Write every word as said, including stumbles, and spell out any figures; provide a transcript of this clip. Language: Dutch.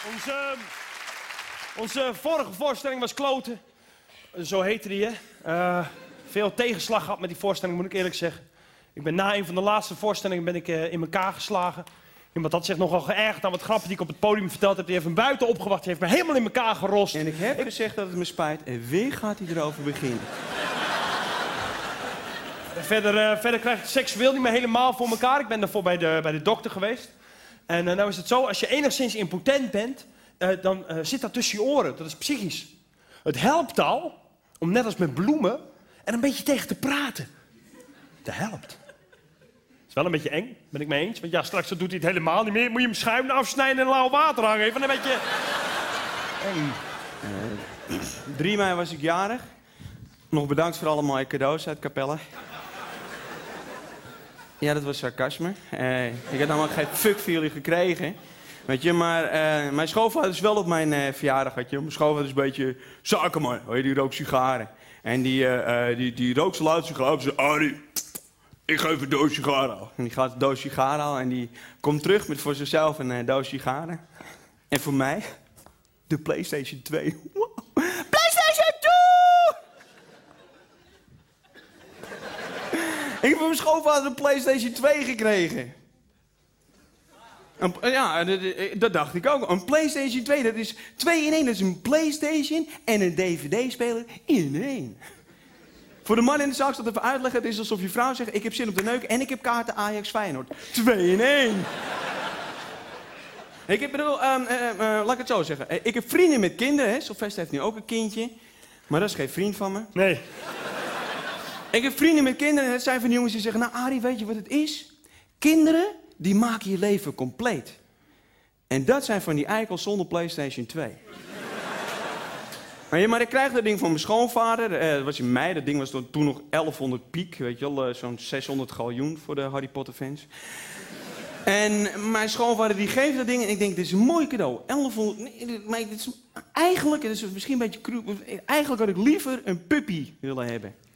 Onze, onze vorige voorstelling was kloten. Zo heette die, hè. Uh, veel tegenslag gehad met die voorstelling, moet ik eerlijk zeggen. Ik ben na een van de laatste voorstellingen ben ik, uh, in elkaar geslagen. Iemand had zich nogal geërgerd aan wat grappen die ik op het podium verteld heb. Die heeft hem buiten opgewacht, die heeft me helemaal in elkaar gerost. En ik heb ik... gezegd dat het me spijt en weer gaat hij erover beginnen. Verder, uh, verder krijg ik het seksueel niet meer helemaal voor elkaar. Ik ben daarvoor bij de, bij de dokter geweest. En uh, nou is het zo, als je enigszins impotent bent, uh, dan uh, zit dat tussen je oren. Dat is psychisch. Het helpt al om net als met bloemen er een beetje tegen te praten. Dat helpt. Het is wel een beetje eng, ben ik mee eens. Want ja, straks doet hij het helemaal niet meer. Moet je hem schuim afsnijden en lauw water hangen. Even een beetje eng. Uh, drie mei was ik jarig. Nog bedankt voor alle mooie cadeaus uit Capelle. Ja, dat was sarcasme. Uh, ik heb namelijk geen fuck voor jullie gekregen. Weet je, maar uh, mijn schoonvader is wel op mijn uh, verjaardag, weet je. Mijn schoonvader is een beetje zakenman, weet je, die rookt sigaren. En die, uh, uh, die, die rookt zijn laatste sigaar en zegt, Arie, ik ga even een doos sigaren halen. En die gaat een doos sigaren halen en die komt terug met voor zichzelf een uh, doos sigaren. En voor mij, de PlayStation twee. Wow. PlayStation twee! Ik heb van mijn schoonvader een PlayStation twee gekregen. Een, ja, dat, dat dacht ik ook. Een PlayStation twee, dat is twee in één. Dat is een PlayStation en een D V D-speler in één. Voor de man in de zaal, ik zal het even uitleggen. Het is alsof je vrouw zegt, ik heb zin op de neuk en ik heb kaarten Ajax Feyenoord. Twee in één. Ik heb, bedoel, um, uh, uh, laat ik het zo zeggen. Ik heb vrienden met kinderen, hè. Sylvester heeft nu ook een kindje. Maar dat is geen vriend van me. Nee. Ik heb vrienden met kinderen en het zijn van die jongens die zeggen, nou Arie, weet je wat het is? Kinderen, die maken je leven compleet. En dat zijn van die eikels zonder PlayStation twee. Maar, ja, maar ik krijg dat ding van mijn schoonvader. Uh, dat was in mei, dat ding was toen nog elfhonderd piek. Weet je wel, uh, zo'n zeshonderd galjoen voor de Harry Potter fans. En mijn schoonvader die geeft dat ding en ik denk, dit is een mooi cadeau. elfhonderd, nee, maar dit is, eigenlijk, dit is misschien een beetje cru, eigenlijk had ik liever een puppy willen hebben.